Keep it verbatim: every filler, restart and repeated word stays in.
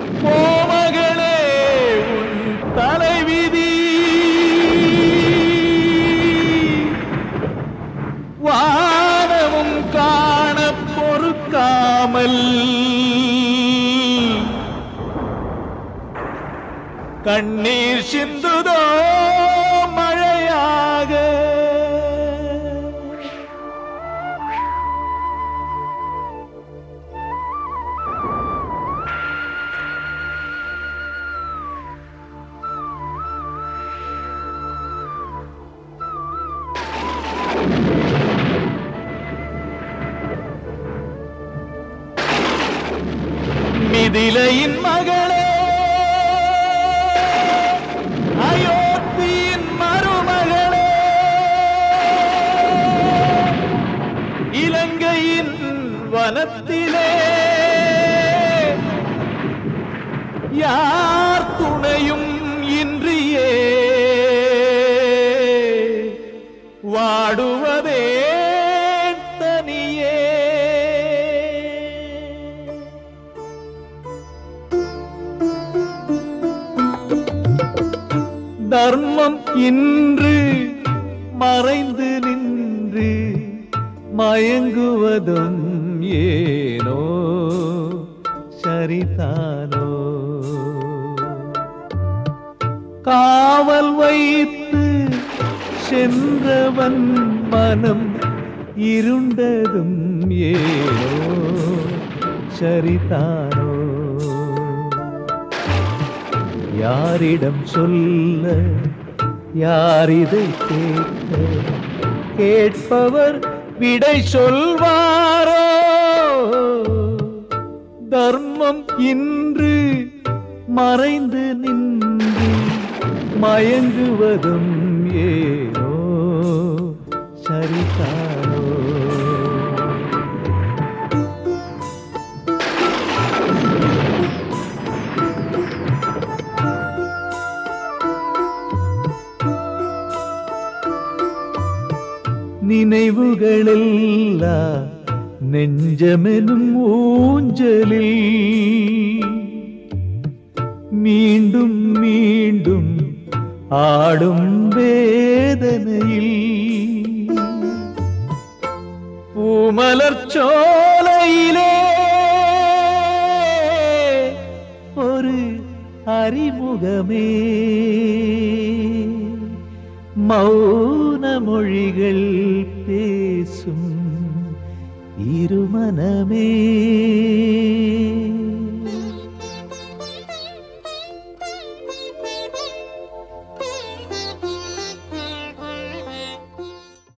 கோமகளே உன் தலைவிதி வானமும் காண பொறுக்காமல் கண்ணீர் சிந்துதோ மழையாக மிதிலையின் மகளே அயோத்தியின் மருமகளே இலங்கையின் வனத்திலே யார் துணையும் இன்றியே வாடுவதே தனியே தர்மம் இன்று மறைந்து நின்று மயங்குவதும் ஏனோ சரிதானோ காவல் வைத்து சென்றவன் மனம் இருண்டதும் ஏனோ சரிதானோ யாரிடம் சொல்ல யார் இதை கேட்க கேட்பவர் விடை சொல்வாரோ தர்மம் இன்று மறைந்து நின்று மயங்குவதும் ஏனோ சரிதானோ நினைவுகளெல்லாம் நெஞ்சமெனும் ஊஞ்சலில் மீண்டும் மீண்டும் ஆடும் வேதனையில் பூமலர் சோலையிலே ஒரு அறிமுகமே மௌன மொழிகள் பேசும் இருமனமே